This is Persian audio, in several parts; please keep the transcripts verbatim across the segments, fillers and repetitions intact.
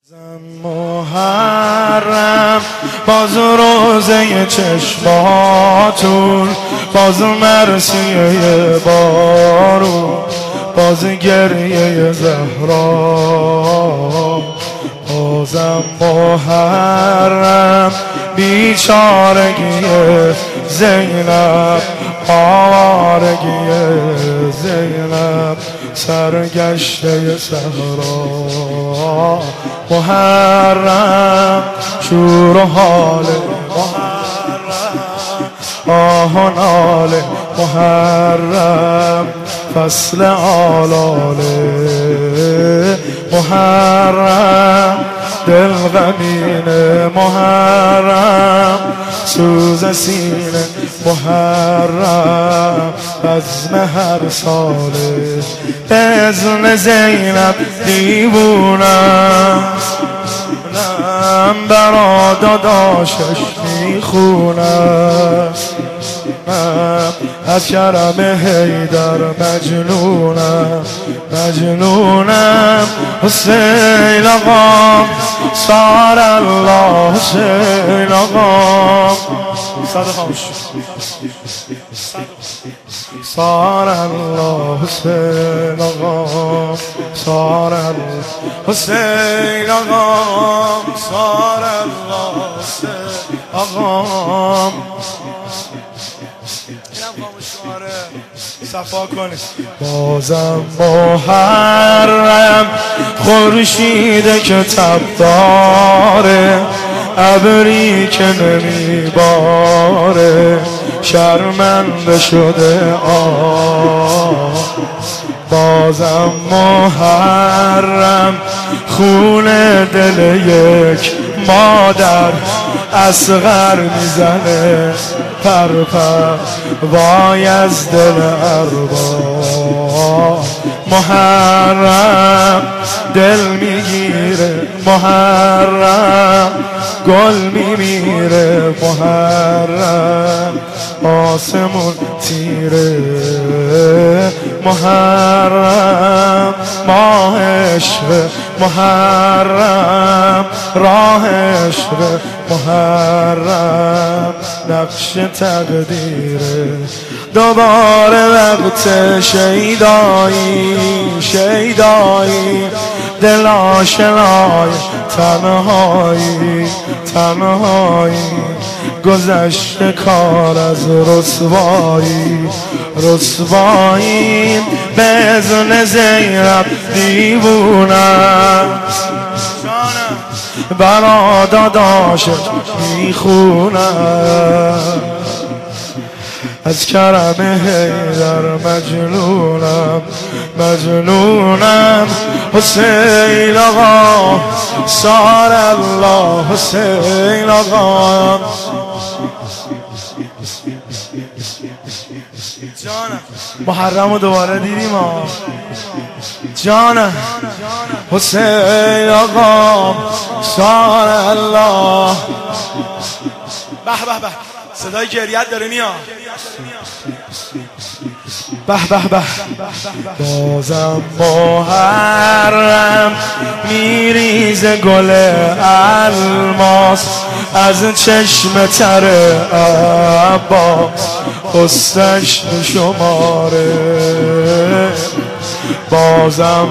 محرم باز روزه چشماتون، باز مرسیه بارون، باز گریه زهرا، بازم محرم بیچارگی زینب، آوارگی زینب، سرگشته صحرا. محرم شور و حال محرم، آه و ناله محرم، فصل آلاله محرم، دل غمینه محرم، سوز سینه محرم، بزم هر ساله بزم زینب دیوونم، برا داداشش میخونم، از کرم حیدر مجنونم مجنونم. حسین آقا سار الله، حسین آقا صد خاموش، سار الله، حسین آقا سار الله، حسین آقا سار الله، حسین آقا. صفا کنید. بازم محرم خورشید که تب داره، ابری که نمیباره، شرمنده شده آه. بازم محرم خون دل یک مادر اصغر میزنه پرپر، وای از دل ارباب. محرم دل میگیره محرم، گل میمیره محرم، آسمون تیره محرم، ماه عشق محرم، راه عشق محرم، نقش تقدیره. دوباره وقت شیدایی شیدایی، دل آشنای تنهایی تنهایی، گذشته کار از رسوایی رسوایی، بزن زینب دیوونم، برا داداشت میخونم، از کرم حیدر مجنونم مجنونم. حسین آقا سار الله، حسین آقا جانم. محرم رو دوباره دیدیم ها جانم. حسین آقا سار الله. به به به، صدای گریت داره میاد. به به به. بازم محرم میریزه گل الماس از چشم تر عباس، حسنش شماره. بازم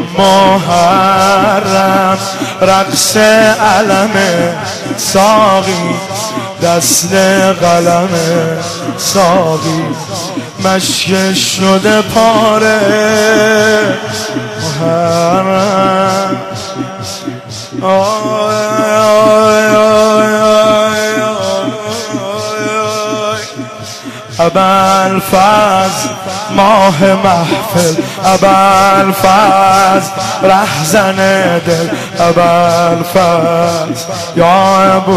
محرم رقص علم ساقی، دست قلم ساقی، مشکش شده پاره محرم. ابوالفضل ماه محفل، ابوالفضل رهزن دل، ابوالفضل یا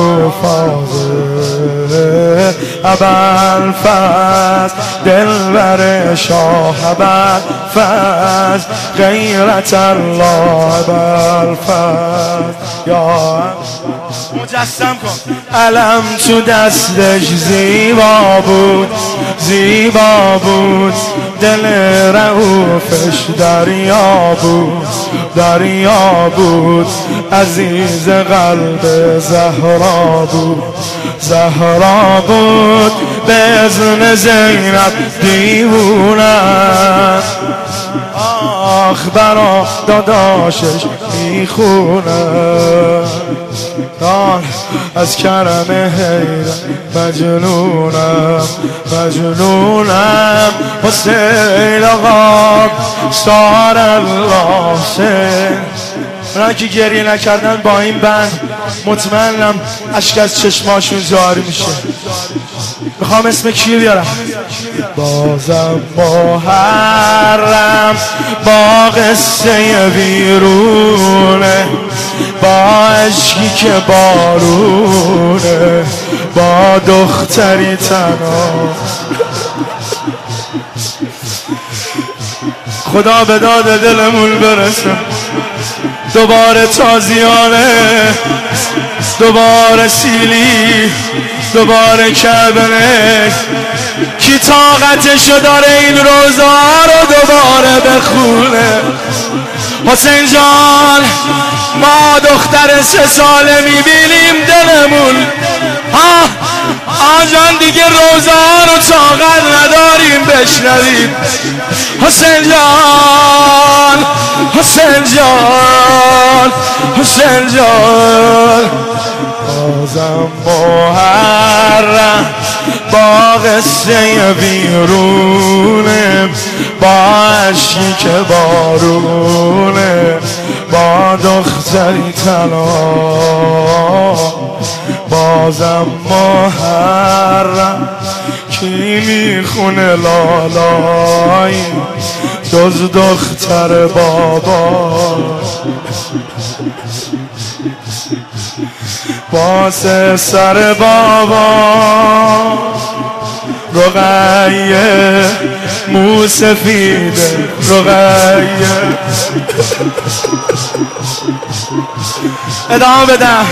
ابوالفضل، ابوالفضل دلبر شاه، ابوالفضل غیرت الله، ابوالفضل یا مجسم کن. علم تو دستش زیبا بود، زیبا بود، دل رعوفش دریا بود، دریا بود، عزیز قلب زهرا بود، زهرا بود، به اذن زینب دیوونه. آخ برا داداشش میخونه، از کرم حیرت مجنونم، مجنونم. حسین آقا سار الله حسین. اونایی که گریه نکردن با این بند مطمئنم اشک از چشماشون جاری میشه. میخوام اسم کی بیارم؟ بازم محرم با قصه ویرونه، با عشقی که بارونه، با دختری تنها. خدا به داد دلمون برسه، دوباره تازیانه، دوباره سیلی، دوباره کبنه. کی طاقتشو داره این روزا رو دوباره بخونه؟ حسین جان ما دختر سه ساله میبینیم دلمون ها آجان دیگه روزا رو طاقت نداریم بشنویم. حسین جان، حسین جان، حسین جان. بازم محرم با قصه بیرونه، با عشقی که بارونه، با دختری تنها. بازم محرم کی میخونه لالایی جز دختر بابا؟ واسه سر بابا رقیه موسفیده، رقیه. ادامه بدم.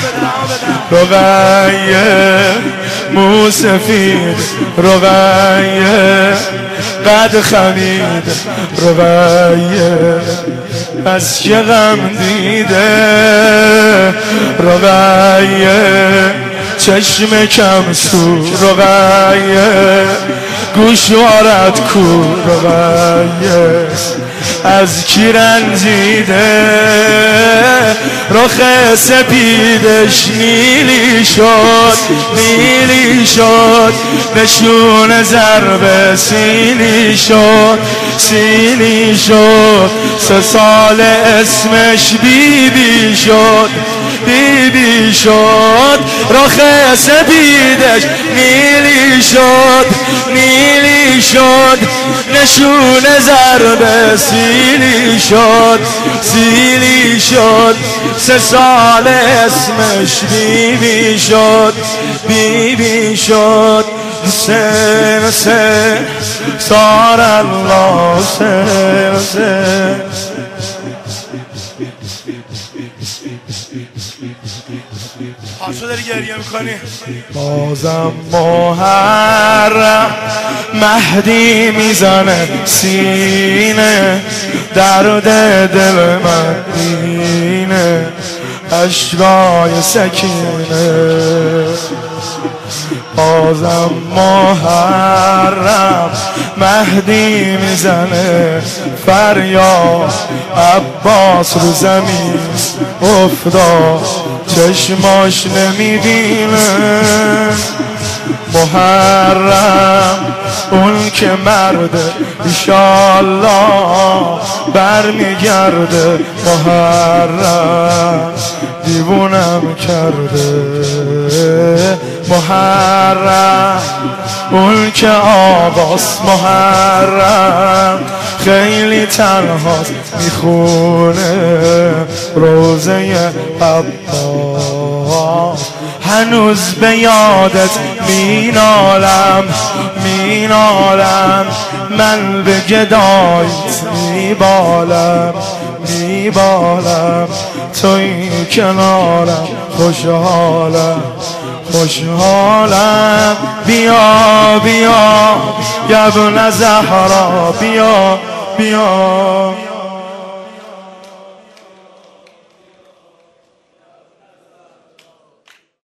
رقیه موسفید، رقیه قد خمید، رقیه از که غم دیده، رقیه چشم کم سو، رقیه گوشوارت کو، رقیه از کی رنجیده، رخ سپیدش نیلی شد، نیلی شد، نشون ضرب سیلی شد، سیلی شد. سه سال اسمش بیبی بی شد، بیبی بی شد، رخ سپیدش نیلی شد، نیلی شد، نشون ضرب سیلی شد، سیلی شد. سه سال اسمش بیبی بی شد، بیبی بی شد. حسین حسین سار الله حسین حسین. پاشو داری گریه میکنی. بازم محرم مهدی میزنه سینه، درد دل من دینه، اشکای سکینه. بازم محرم مهدی میزنه فریاد، عباس رو زمین افتاد چشماش نمیبینه. محرم اون که مرده ایشالله برمیگرده، محرم دیوونم کرده. محرم اون که آقاست، محرم خیلی تنهاست میخونه روزه عباس. هنوز به یادت مینالم، مینالم، من به گدایت میبالم، میبالم. توی کنارم خوشحالم خوشحالم بیا بیا یا ابن زهرا بیا بیا